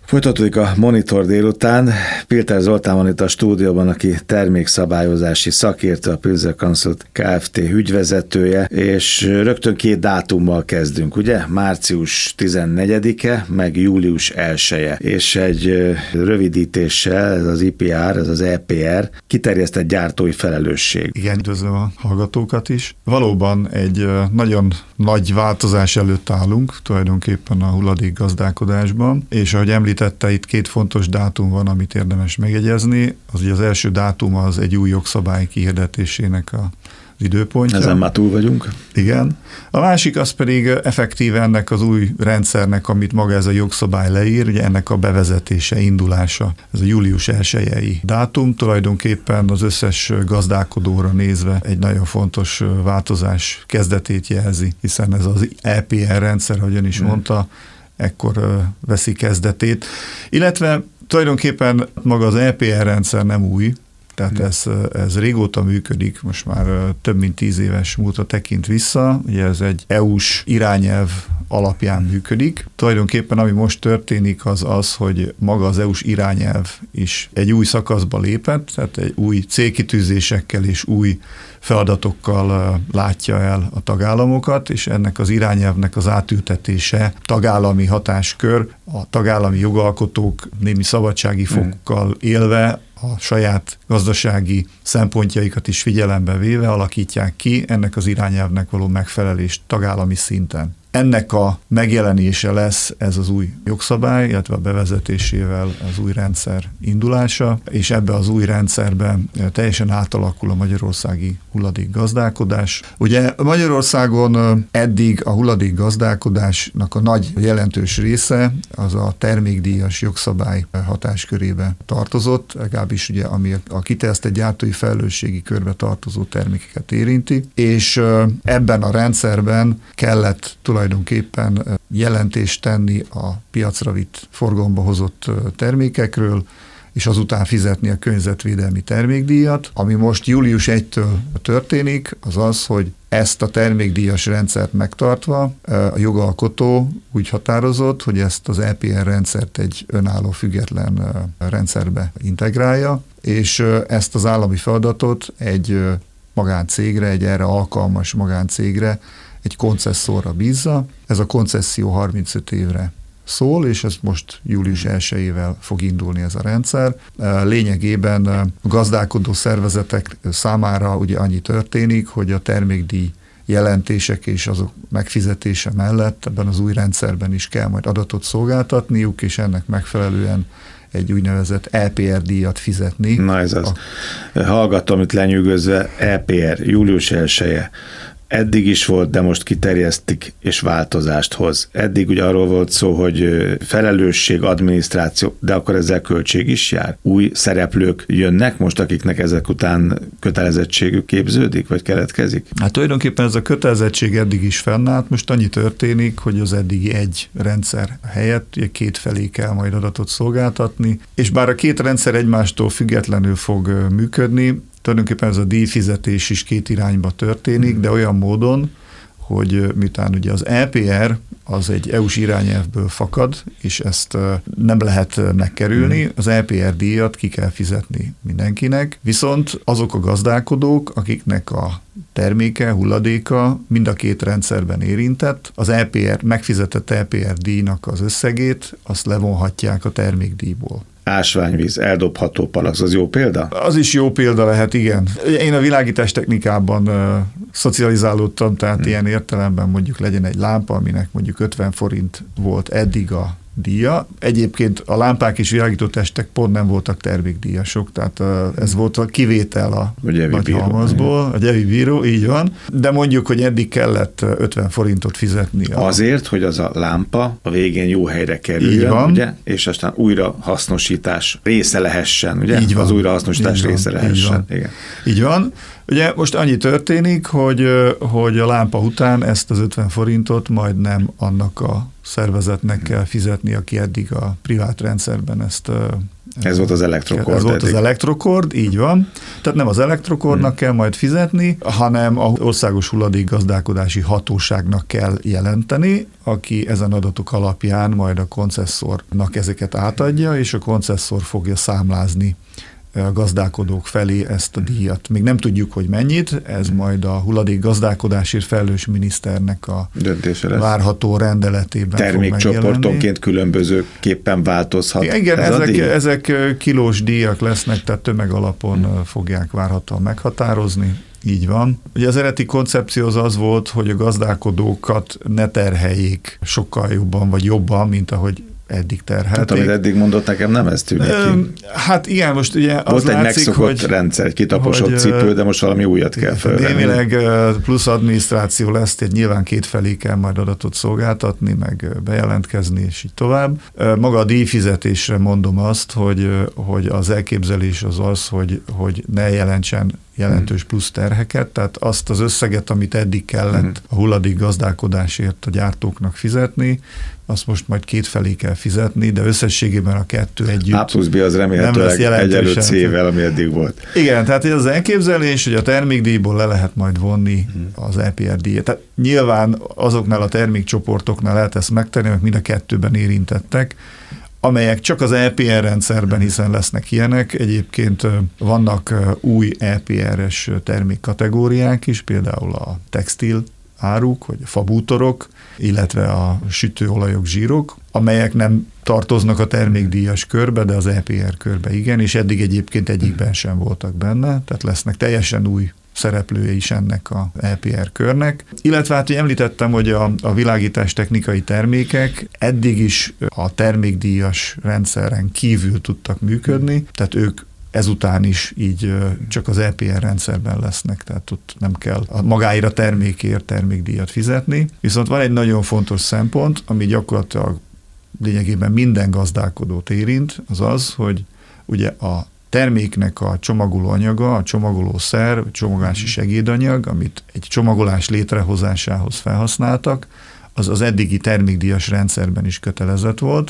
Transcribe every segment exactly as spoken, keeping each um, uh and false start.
Folytatódik a Monitor délután. Pilter Zoltán van itt a stúdióban, aki termékszabályozási szakértő, a Pilzer Consult Kft. Ügyvezetője, és rögtön két dátummal kezdünk, ugye? Március tizennegyedike, meg július elseje, és egy rövidítéssel, ez az I P R, ez az E P R, kiterjesztett gyártói felelősség. Igen, üdvözlöm a hallgatókat is. Valóban egy nagyon nagy változás előtt állunk, tulajdonképpen a hulladékgazdálkodásban, és ahogy említette, itt két fontos dátum van, amit érdemes megjegyezni. Az ugye az első dátum az egy új jogszabály kihirdetésének a az időpontja. Ezen már túl vagyunk. Igen. A másik az pedig effektíve ennek az új rendszernek, amit maga ez a jogszabály leír, ugye ennek a bevezetése, indulása. Ez a július elsejei dátum, tulajdonképpen az összes gazdálkodóra nézve egy nagyon fontos változás kezdetét jelzi, hiszen ez az E P R rendszer, ahogyan is hmm. mondta, ekkor veszi kezdetét. Illetve tulajdonképpen maga az E P R rendszer nem új, tehát ez, ez régóta működik, most már több mint tíz éves múltra tekint vissza, ugye ez egy é u-s irányelv alapján működik. Tulajdonképpen ami most történik az az, hogy maga az é u-s irányelv is egy új szakaszba lépett, tehát egy új célkitűzésekkel és új feladatokkal látja el a tagállamokat, és ennek az irányelvnek az átültetése tagállami hatáskör, a tagállami jogalkotók némi szabadsági fokkal élve, a saját gazdasági szempontjaikat is figyelembe véve alakítják ki ennek az irányelvnek való megfelelést tagállami szinten. Ennek a megjelenése lesz ez az új jogszabály, illetve a bevezetésével az új rendszer indulása, és ebbe az új rendszerben teljesen átalakul a magyarországi hulladékgazdálkodás. Ugye Magyarországon eddig a hulladékgazdálkodásnak a nagy jelentős része az a termékdíjas jogszabály hatáskörébe tartozott, legalábbis ugye ami a kiterjesztett gyártói felelősségi körbe tartozó termékeket érinti, és ebben a rendszerben kellett tulajdonképpen jelentést tenni a piacra vitt, forgalomba hozott termékekről, és azután fizetni a környezetvédelmi termékdíjat. Ami most július elsejétől történik, az az, hogy ezt a termékdíjas rendszert megtartva a jogalkotó úgy határozott, hogy ezt az E P R rendszert egy önálló független rendszerbe integrálja, és ezt az állami feladatot egy magáncégre, egy erre alkalmas magáncégre, egy koncesszorra bízza. Ez a koncesszió harmincöt évre szól, és ez most július elsejével fog indulni ez a rendszer. Lényegében a gazdálkodó szervezetek számára ugye annyi történik, hogy a termékdíj jelentések és azok megfizetése mellett ebben az új rendszerben is kell majd adatot szolgáltatniuk, és ennek megfelelően egy úgynevezett E P R díjat fizetni. Na ez az. A... Hallgatom itt lenyűgözve, E P R, július elseje. Eddig is volt, de most kiterjesztik és változást hoz. Eddig ugye arról volt szó, hogy felelősség, adminisztráció, de akkor ezzel költség is jár. Új szereplők jönnek most, akiknek ezek után kötelezettségük képződik, vagy keletkezik? Hát tulajdonképpen ez a kötelezettség eddig is fennállt, most annyi történik, hogy az eddigi egy rendszer helyett ugye két felé kell majd adatot szolgáltatni, és bár a két rendszer egymástól függetlenül fog működni, tulajdonképpen ez a díjfizetés is két irányba történik, de olyan módon, hogy miután ugye az E P R az egy é u-s irányelvből fakad, és ezt nem lehet megkerülni, az E P R díjat ki kell fizetni mindenkinek, viszont azok a gazdálkodók, akiknek a terméke, hulladéka mind a két rendszerben érintett, az E P R, megfizetett E P R díjnak az összegét, azt levonhatják a termékdíjból. Ásványvíz, eldobható palack, az jó példa? Az is jó példa lehet, igen. Én a világítás technikában uh, szocializálódtam, tehát hmm. ilyen értelemben mondjuk legyen egy lámpa, aminek mondjuk ötven forint volt eddig a díja. Egyébként a lámpák és világítótestek pont nem voltak termékdíjasok, tehát uh, ez volt a kivétel a nagy halmazból, a gyevi bíró, így van. De mondjuk, hogy eddig kellett ötven forintot fizetni. A... Azért, hogy az a lámpa a végén jó helyre kerüljön, ugye? És aztán újrahasznosítás része lehessen, ugye? Így van. Az újrahasznosítás így része van. lehessen. Így van. Igen. Így van. Ugye most annyi történik, hogy, hogy a lámpa után ezt az ötven forintot majd nem annak a szervezetnek kell fizetni, aki eddig a privát rendszerben ezt Ez volt az elektrokord. Ez volt az elektrokord, így van. Tehát nem az elektrokordnak hmm. kell majd fizetni, hanem az Országos Hulladékgazdálkodási Hatóságnak kell jelenteni, aki ezen adatok alapján majd a koncesszornak ezeket átadja, és a koncesszor fogja számlázni a gazdálkodók felé ezt a díjat. Még nem tudjuk, hogy mennyit, ez majd a hulladékgazdálkodásért felelős miniszternek a döntése lesz. Várható rendeletében termékcsoportonként különbözőképpen változhat. Igen, ez ezek, ezek kilós díjak lesznek, tehát tömegalapon hmm. fogják várhatóan meghatározni. Így van. Ugye az eredeti koncepció az az volt, hogy a gazdálkodókat ne terheljék sokkal jobban, vagy jobban, mint ahogy eddig terhelték. Tehát, amit eddig mondott, nekem nem ez tűnik ki. Hát igen, most ugye az volt egy látszik, megszokott hogy, rendszer, egy kitaposott hogy, cipő, de most valami újat kell felvenni. Némileg plusz adminisztráció lesz, tehát nyilván kétfelé kell majd adatot szolgáltatni, meg bejelentkezni, és így tovább. Maga a díjfizetésre mondom azt, hogy, hogy az elképzelés az az, hogy, hogy ne jelentsen jelentős plusz terheket, tehát azt az összeget, amit eddig kellett a hulladék gazdálkodásért a gyártóknak fizetni, azt most majd kétfelé kell fizetni, de összességében a kettő együtt A plusz B az remélhetőleg egyelő C-vel, ami eddig volt. Igen, tehát ez az elképzelés, hogy a termékdíjból le lehet majd vonni az é pé er díjat. Tehát nyilván azoknál a termékcsoportoknál lehet ezt megtenni, mert mind a kettőben érintettek, amelyek csak az é pé er rendszerben, hiszen lesznek ilyenek. Egyébként vannak új é pé er-es termékkategóriák is, például a textil áruk, vagy a fabútorok, illetve a sütőolajok, zsírok, amelyek nem tartoznak a termékdíjas körbe, de az é pé er körbe igen, és eddig egyébként egyikben sem voltak benne, tehát lesznek teljesen új szereplője is ennek a é pé er körnek. Illetve hát, hogy említettem, hogy a, a világítás technikai termékek eddig is a termékdíjas rendszeren kívül tudtak működni, tehát ők ezután is így csak az é pé er rendszerben lesznek, tehát ott nem kell a magáért a termékért termékdíjat fizetni. Viszont van egy nagyon fontos szempont, ami gyakorlatilag lényegében minden gazdálkodót érint, az az, hogy ugye a terméknek a csomagoló anyaga, a csomagolószer, a csomagolási segédanyag, amit egy csomagolás létrehozásához felhasználtak, az az eddigi termékdíjas rendszerben is kötelezett volt,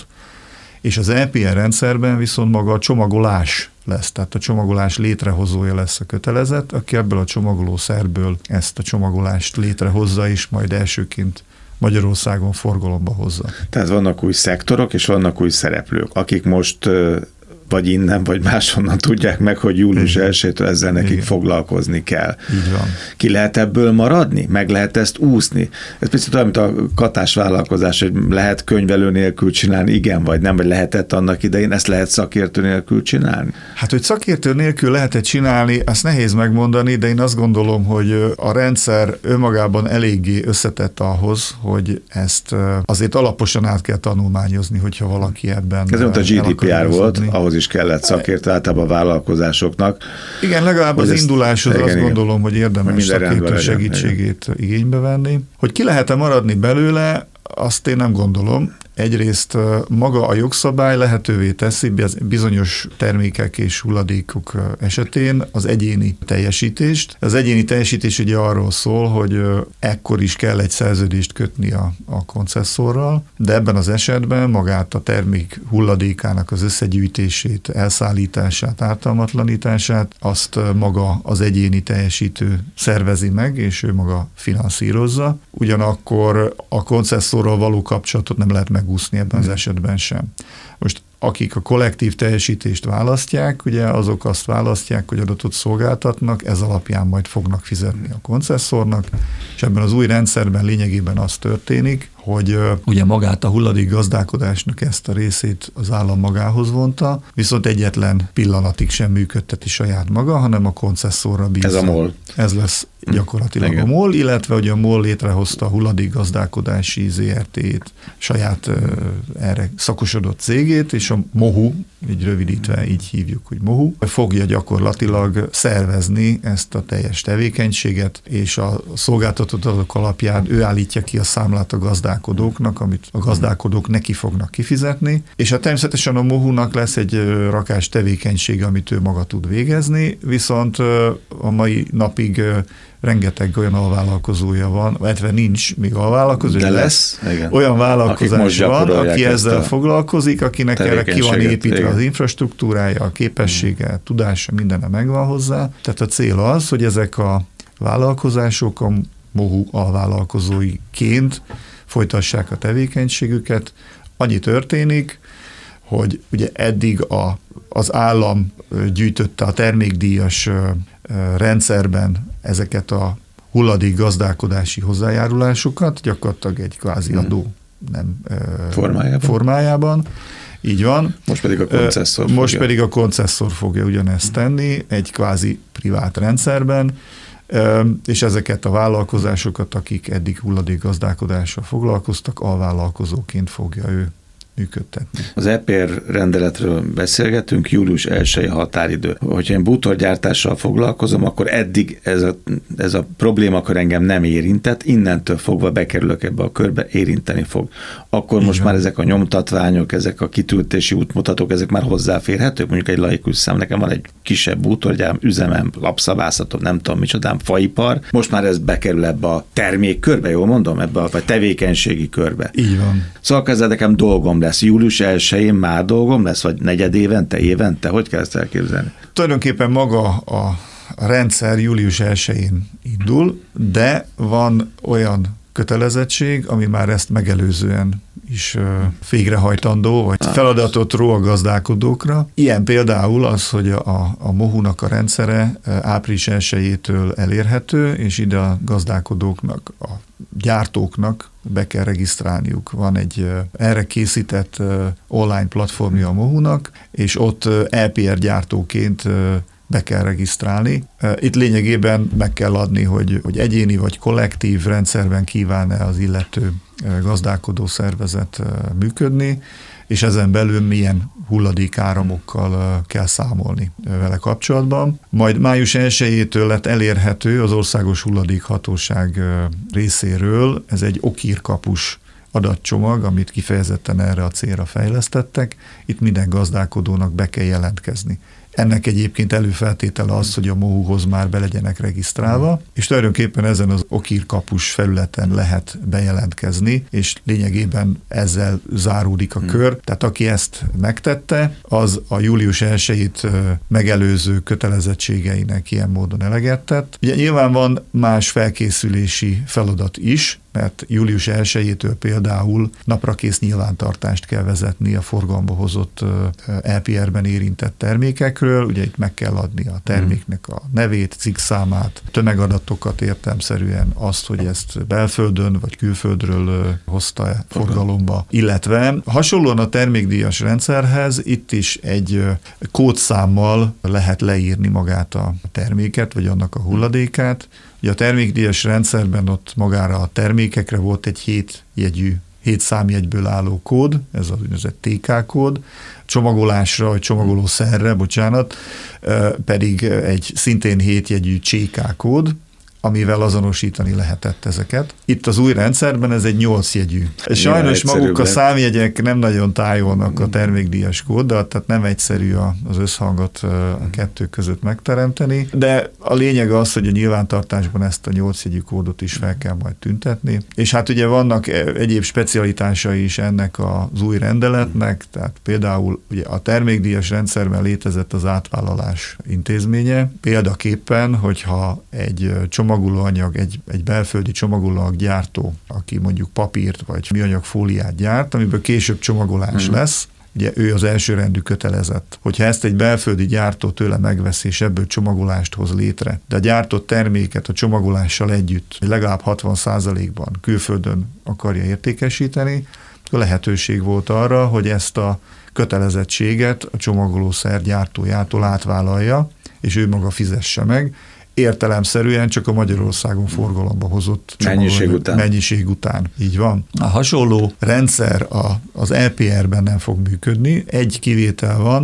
és az é pé er rendszerben viszont maga a csomagolás lesz, tehát a csomagolás létrehozója lesz a kötelezett, aki ebből a csomagolószerből ezt a csomagolást létrehozza, és majd elsőként Magyarországon forgalomba hozza. Tehát vannak új szektorok, és vannak új szereplők, akik most vagy innen, vagy máshonnan tudják meg, hogy július elsejétől ezzel nekik Igen. foglalkozni kell. Így van. Ki lehet ebből maradni? Meg lehet ezt úszni? Ez picit olyan, mint a katás vállalkozás, hogy lehet könyvelő nélkül csinálni, igen, vagy nem, vagy lehetett annak idején, ezt lehet szakértő nélkül csinálni? Hát, hogy szakértő nélkül lehetett csinálni, azt nehéz megmondani, de én azt gondolom, hogy a rendszer önmagában eléggé összetett ahhoz, hogy ezt azért alaposan át kell tanulmányozni, hogyha valaki ebben ez mint a gé dé pé er volt, ahhoz is kellett szakértő általában a vállalkozásoknak. Igen, legalább az induláshoz azt igen, gondolom, hogy érdemes szakértő segítségét igen. igénybe venni. Hogy ki lehet-e maradni belőle, azt én nem gondolom. Egyrészt maga a jogszabály lehetővé teszi bizonyos termékek és hulladékok esetén az egyéni teljesítést. Az egyéni teljesítés ugye arról szól, hogy ekkor is kell egy szerződést kötni a, a koncesszorral, de ebben az esetben magát a termék hulladékának az összegyűjtését, elszállítását, ártalmatlanítását, azt maga az egyéni teljesítő szervezi meg, és ő maga finanszírozza. Ugyanakkor a koncesszorral való kapcsolatot nem lehet megúszni ebben az esetben sem. Most akik a kollektív teljesítést választják, ugye azok azt választják, hogy adatot szolgáltatnak, ez alapján majd fognak fizetni a koncesszornak, és ebben az új rendszerben lényegében az történik, hogy uh, ugye magát a hulladék gazdálkodásnak ezt a részét az állam magához vonta, viszont egyetlen pillanatig sem működteti saját maga, hanem a koncesszorra bízza. Ez a MOL. Ez lesz gyakorlatilag Igen. a MOL, illetve ugye a MOL létrehozta a hulladék gazdálkodási zé er té-t, saját uh, erre szakosodott cégét, és a MOHU, így rövidítve így hívjuk, hogy MOHU, fogja gyakorlatilag szervezni ezt a teljes tevékenységet, és a szolgáltatott adatok alapján ő állítja ki a számlát a gazdálkodóknak, amit a gazdálkodók neki fognak kifizetni, és hát természetesen a MOHU-nak lesz egy rakás tevékenysége, amit ő maga tud végezni, viszont a mai napig rengeteg olyan alvállalkozója van, illetve nincs még alvállalkozó, de lesz, lesz olyan vállalkozás van, aki ezzel foglalkozik, akinek erre ki van építve igen. az infrastruktúrája, a képessége, a tudása, mindenne megvan hozzá. Tehát a cél az, hogy ezek a vállalkozások a MOHU alvállalkozóiként folytassák a tevékenységüket. Annyi történik, hogy ugye eddig a, az állam gyűjtötte a termékdíjas rendszerben ezeket a hulladék gazdálkodási hozzájárulásokat, gyakorlatilag egy kvázi adó nem formájában. formájában. Így van. Most pedig a koncesszor Most fogja. pedig a koncesszor fogja ugyanezt tenni egy kvázi privát rendszerben, és ezeket a vállalkozásokat, akik eddig hulladékgazdálkodással foglalkoztak, alvállalkozóként fogja ő működtetni. Az é pé er rendeletről beszélgetünk, július elsejei határidő. Hogyha én bútorgyártással foglalkozom, akkor eddig ez a, ez a problémakör engem nem érintett, innentől fogva bekerülök ebbe a körbe, érinteni fog. Akkor most már ezek a nyomtatványok, ezek a kitöltési útmutatók, ezek már hozzáférhetők, mondjuk egy laikus szám, nekem van egy kisebb bútorgyám, üzemem, lapszabászatom, nem tudom micsodám, faipar, most már ez bekerül ebbe a termékkörbe, jól mondom, ebbe a vagy tevékenységi körbe. Így van. Szóval ezzel nekem dolgom lesz. Július elsején már dolgom lesz, vagy negyed évente, évente? Hogy kell ezt elképzelni? Tulajdonképpen maga a rendszer július elsején indul, de van olyan kötelezettség, ami már ezt megelőzően is végrehajtandó, vagy feladatot ró a gazdálkodókra. Ilyen például az, hogy a, a MOHU-nak a rendszere április elsejétől elérhető, és ide a gazdálkodóknak, a gyártóknak be kell regisztrálniuk. Van egy erre készített online platformja a MOHU-nak, és ott é pé er gyártóként be kell regisztrálni. Itt lényegében meg kell adni, hogy, hogy egyéni vagy kollektív rendszerben kíván-e az illető gazdálkodó szervezet működni, és ezen belül milyen hulladékáramokkal kell számolni vele kapcsolatban. Majd május elsejétől lett elérhető az Országos Hulladékhatóság részéről, ez egy okírkapus adatcsomag, amit kifejezetten erre a célra fejlesztettek. Itt minden gazdálkodónak be kell jelentkezni. Ennek egyébként előfeltétele az, hogy a MOHU-hoz már be legyenek regisztrálva, és tulajdonképpen ezen az okírkapus felületen lehet bejelentkezni, és lényegében ezzel záródik a kör. Tehát aki ezt megtette, az a július elsejét megelőző kötelezettségeinek ilyen módon eleget tett. Ugye nyilván van más felkészülési feladat is, mert július elsejétől például naprakész nyilvántartást kell vezetni a forgalomba hozott é pé er-ben érintett termékekről. Ugye itt meg kell adni a terméknek a nevét, cikkszámát, tömegadatokat értelemszerűen, azt, hogy ezt belföldön vagy külföldről hozta forgalomba. Illetve hasonlóan a termékdíjas rendszerhez itt is egy kódszámmal lehet leírni magát a terméket, vagy annak a hulladékát. Ugye a termékdíjas rendszerben ott magára a termékekre volt egy hét jegyű, hét számjegyből álló kód, ez az úgynevezett té ká kód, csomagolásra, vagy csomagolószerre, bocsánat, pedig egy szintén hét jegyű cé ká kód, amivel azonosítani lehetett ezeket. Itt az új rendszerben ez egy nyolc jegyű. Sajnos maguk a számjegyek nem nagyon tájolnak a termékdíjas kóddal, tehát nem egyszerű az összhangot a kettő között megteremteni, de a lényeg az, hogy a nyilvántartásban ezt a nyolc jegyű kódot is fel kell majd tüntetni. És hát ugye vannak egyéb specialitásai is ennek az új rendeletnek, tehát például ugye a termékdíjas rendszerben létezett az átvállalás intézménye. Példaképpen, hogyha egy csomag csomagolóanyag, egy, egy belföldi csomagolóanyag gyártó, aki mondjuk papírt vagy műanyag fóliát gyárt, amiből később csomagolás mm. lesz, ugye ő az elsőrendű kötelezett. Hogyha ezt egy belföldi gyártó tőle megveszi, és ebből csomagolást hoz létre, de a gyártott terméket a csomagolással együtt legalább hatvan százalékban külföldön akarja értékesíteni, a lehetőség volt arra, hogy ezt a kötelezettséget a csomagolószer gyártójától átvállalja, és ő maga fizesse meg, értelemszerűen csak a Magyarországon forgalomba hozott mennyiség után. mennyiség után. Így van. A hasonló rendszer a, az é pé er-ben nem fog működni. Egy kivétel van,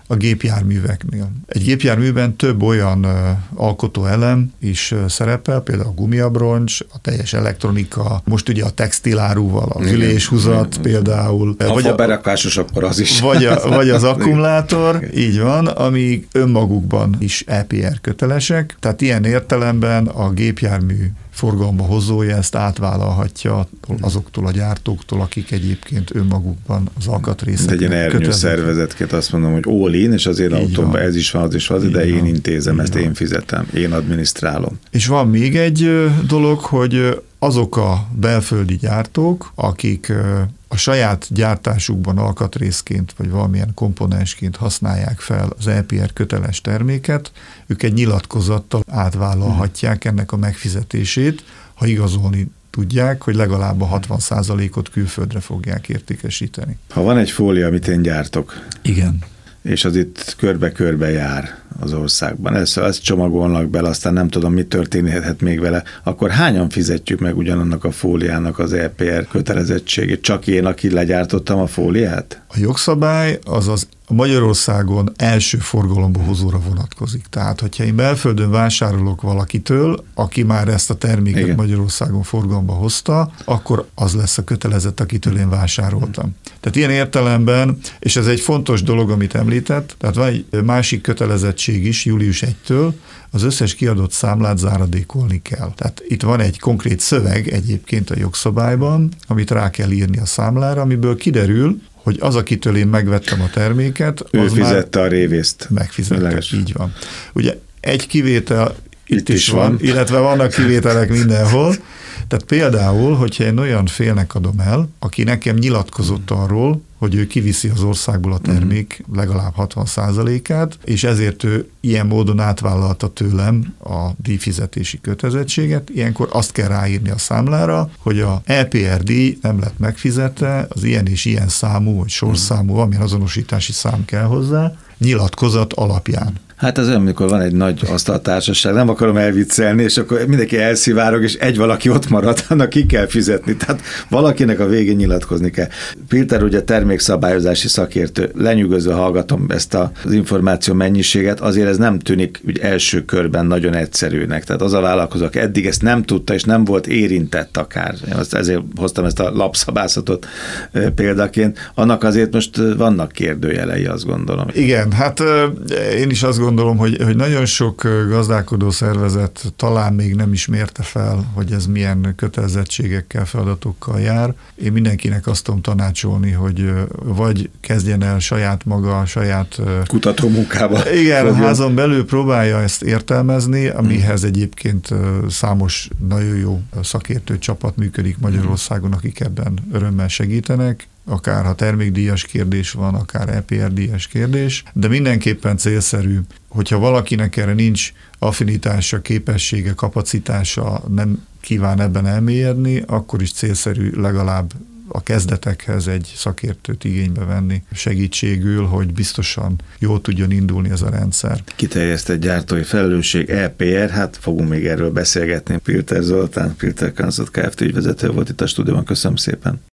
a gépjárműveknél. Egy gépjárműben több olyan alkotóelem is szerepel, például a gumiabroncs, a teljes elektronika, most ugye a textilárúval, a üléshúzat például. Ha vagy a berakásos, akkor az is. Vagy, a, vagy az akkumulátor, így van, ami önmagukban is é pé er kötelesek, tehát ilyen értelemben a gépjármű forgalomba hozója ezt átvállalhatja azoktól a gyártóktól, akik egyébként önmagukban az alkatrészeket egy ilyen ernyő szervezetként azt mondom, hogy all in, és az én autómban ez is van, az is van, de én intézem, ezt én fizetem, én adminisztrálom. És van még egy dolog, hogy azok a belföldi gyártók, akik a saját gyártásukban alkatrészként vagy valamilyen komponensként használják fel az é pé er köteles terméket, ők egy nyilatkozattal átvállalhatják ennek a megfizetését, ha igazolni tudják, hogy legalább a hatvan százalékot külföldre fogják értékesíteni. Ha van egy fólia, amit én gyártok, igen, és az itt körbe-körbe jár az országban, ezt, ezt csomagolnak bele, aztán nem tudom, mi történhet még vele, akkor hányan fizetjük meg ugyanannak a fóliának az é pé er kötelezettségét? Csak én, aki legyártottam a fóliát? A jogszabály az az Magyarországon első forgalomba hozóra vonatkozik. Tehát, hogyha én belföldön vásárolok valakitől, aki már ezt a terméket igen. Magyarországon forgalomba hozta, akkor az lesz a kötelezett, akitől én vásároltam. Tehát ilyen értelemben, és ez egy fontos dolog, amit említett, tehát van egy másik kötelezettség is július elsejétől, az összes kiadott számlát záradékolni kell. Tehát itt van egy konkrét szöveg egyébként a jogszabályban, amit rá kell írni a számlára, amiből kiderül, hogy az, akitől én megvettem a terméket, ő az fizette a révészt. Megfizette, így van. Ugye egy kivétel itt, itt is, is van, van, illetve vannak kivételek mindenhol. Tehát például, hogyha én olyan félnek adom el, aki nekem nyilatkozott arról, hogy ő kiviszi az országból a termék legalább hatvan százalékát, és ezért ő ilyen módon átvállalta tőlem a díjfizetési kötelezettséget, ilyenkor azt kell ráírni a számlára, hogy a é pé er díj nem lett megfizetve, az ilyen és ilyen számú, vagy sorszámú, amilyen azonosítási szám kell hozzá, nyilatkozat alapján. Hát ez olyan, amikor van egy nagy asztaltársaság, nem akarom elviccelni, és akkor mindenki elszivárog, és egy valaki ott marad, annak ki kell fizetni. Tehát valakinek a végén nyilatkozni kell. Pilter ugye termékszabályozási szakértő, lenyűgözve hallgatom ezt az információ mennyiséget, azért ez nem tűnik úgy első körben nagyon egyszerűnek. Tehát az a vállalkozó, aki eddig ezt nem tudta, és nem volt érintett akár. Ezért hoztam ezt a lapszabászatot példaként. Annak azért most vannak kérdőjelei, azt gondolom. Igen, hát én is azt gondolom, hogy, hogy nagyon sok gazdálkodó szervezet talán még nem is mérte fel, hogy ez milyen kötelezettségekkel, feladatokkal jár. Én mindenkinek azt tudom tanácsolni, hogy vagy kezdjen el saját maga, saját kutatómunkába. Igen, a házon belül próbálja ezt értelmezni, amihez egyébként számos nagyon jó szakértő csapat működik Magyarországon, akik ebben örömmel segítenek. Akár ha termékdíjas kérdés van, akár é pé er díjas kérdés, de mindenképpen célszerű, hogyha valakinek erre nincs affinitása, képessége, kapacitása, nem kíván ebben elmélyedni, akkor is célszerű legalább a kezdetekhez egy szakértőt igénybe venni segítségül, hogy biztosan jól tudjon indulni ez a rendszer. Kiterjesztett gyártói felelősség, é pé er, hát fogunk még erről beszélgetni. Pilter Zoltán, Pilter Consult Kft. Ügyvezető volt itt a stúdióban. Köszönöm szépen.